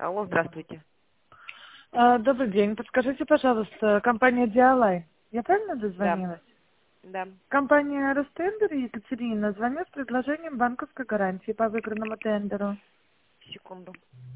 Алло, здравствуйте. Добрый день. Подскажите, пожалуйста, компания Диалай. Я правильно Да, дозвонилась? да. Компания Ростендер Екатерина звонит с предложением банковской гарантии по выигранному тендеру. Секунду.